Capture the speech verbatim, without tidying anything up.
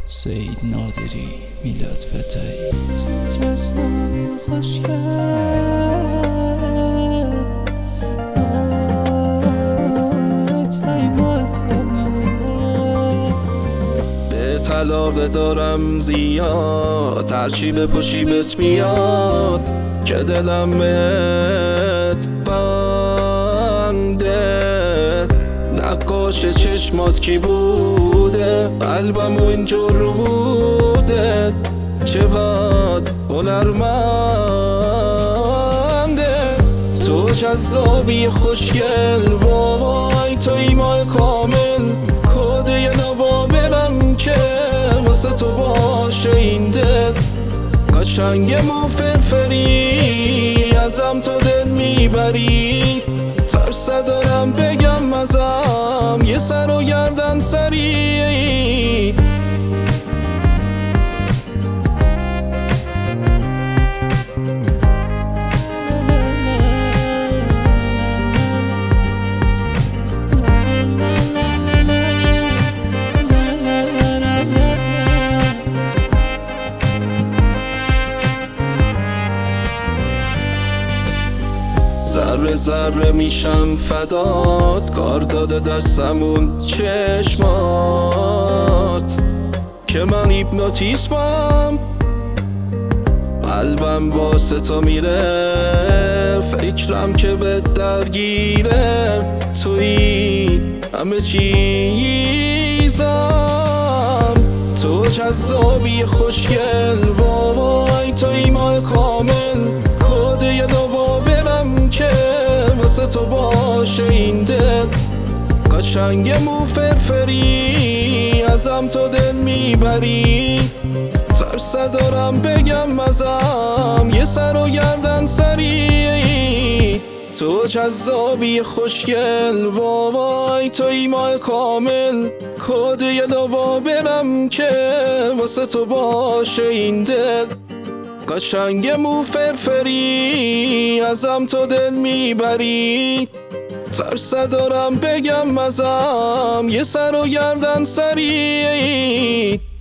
سید نادری میلاد فتایی. تو جذابی خوشگل به طلاق دارم زیاد، هرچی بپوشی بهت میاد که دلم بهت بنده. نقاش چشمات کی بوده، قلبم و اینجور روده، چقدر هنرمنده. تو جذابی خوشگل، وای تو ایمان کامل، کد یه نوا برم که واسه تو باشه این دل. قشنگم و فرفری، ازم تو دل میبری، ترس دارم بگم ازم یه سر و گردن سری. ذره ذره میشم فدات، کار داده دستمون چشمات که من هیپنوتیزمم، قلبم واسه تو میره، فکرم که به درگیره، توی همه چیزم. تو جذابی خوشگل، وای تو ایمان کامل، کد یه دوا برم که واسه تو باشه این دل. قشنگم و فرفری، ازم تو دل میبری، ترس دارم بگم ازم یه سر و گردن سری. تو جذابی خوشگل، وای تو ایمان کامل، کد یه دوا برم که واسه تو باشه این دل. قشنگم و فرفری، ازم تو دل میبری، ترس دارم بگم ازم یه سر و گردن سری.